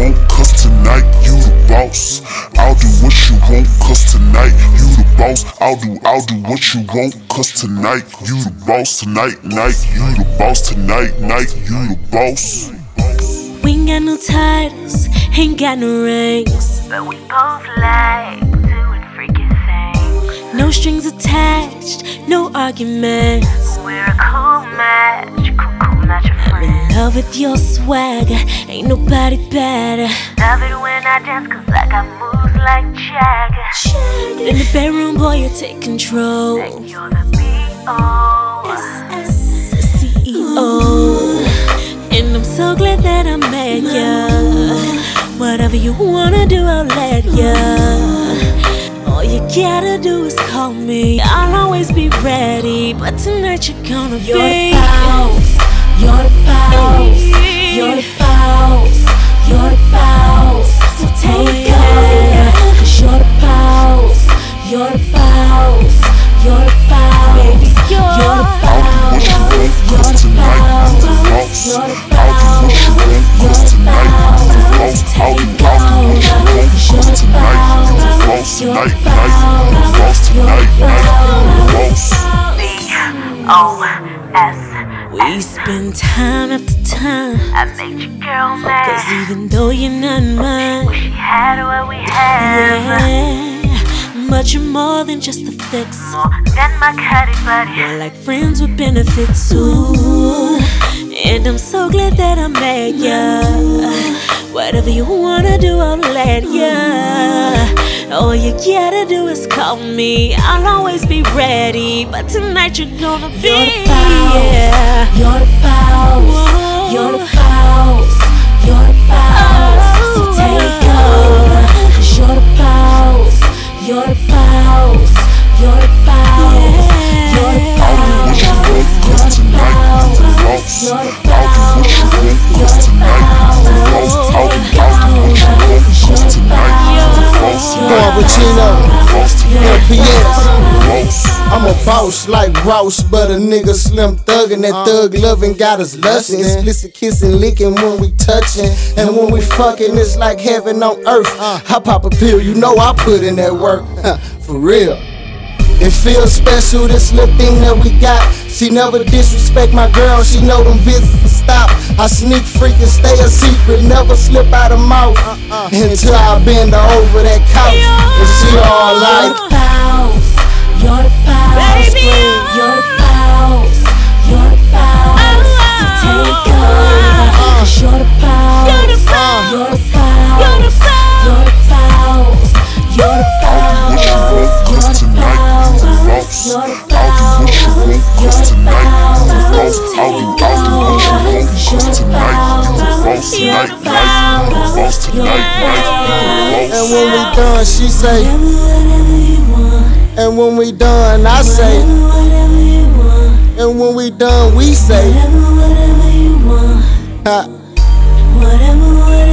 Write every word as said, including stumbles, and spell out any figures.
want, cause tonight you the boss. I'll do what you want, cause tonight you the boss. I'll do, I'll do what you want, cause tonight you the boss. Tonight, night, you the boss. Tonight, night, you the boss. We ain't got no titles, ain't got no rings, but we both like doing freaky things. No strings attached, no arguments. We're a cool match, cool, cool match of friends. I'm in love with your swagger, ain't nobody better. Love it when I dance, cause I got moves like Jagger. Jagger. In the bedroom, boy, you take control. Like you're the B O S S C E O. And I'm so glad that I met ya. Whatever you wanna do, I'll let ya. All you gotta do is call me, I'll always be ready. But tonight you're gonna you're be the boss. You're the boss. You're the boss. You're the boss. So take it, oh, cause you're the boss. You're the boss. You're the boss. Baby, you're, you're the boss. You're the boss. You're the boss. I'll do what you want, cause tonight you the boss. I'll do, I'll do what you want, cause tonight you the boss. Tonight, night, you the boss. Tonight, night, you the boss. B O S. We spend time after time. I made your girl mad, cause even though you're not mine, wish she had what we have. Yeah, but you're more than just a fix. More than my cutty buddy. More like friends with benefits too. And I'm so glad that I met ya. Whatever you wanna do, I'll let ya. All you gotta do is call me, I'll always be ready. But tonight you're gonna be, you're the boss. yeah. You're the boss. You're the boss. You're the boss. So take over, cause you're the boss. You're the boss. You're the boss. You're the boss. You're the boss. You're the boss. I'll do what you want, cause tonight you the boss. I'll do, I'll do what you want, cause tonight you the boss. Juan Pacino, L P S. I'm a boss like Ross, but a nigga slim thuggin'. That thug loving got us lustin'. Explicit kissing, licking when we touchin'. And when we fucking, it's like heaven on earth. I pop a pill, you know I put in that work. For real. It feels special, this little thing that we got. She never disrespect my girl, she know them visits to stop. I sneak freak and stay a secret, never slip out of mouth until I bend her over that couch. And she all like, you're the boss. Baby, you're the boss. You're the boss. So take over, cause you're the boss. You're the boss. You're the boss. You're the boss. You're the boss. I'll do what you want, cause tonight you the boss. You're the I'll do what you want, cause tonight you the boss. boss. I'll do, I'll do what you want, cause tonight you the boss. Tonight, night, you the boss. Tonight, night, you the and boss. when we done, she say, Whatever you want. and when we done, I say, Whatever you want. and when we done, we say, Whatever, whatever you want. ha. Whatever, whatever.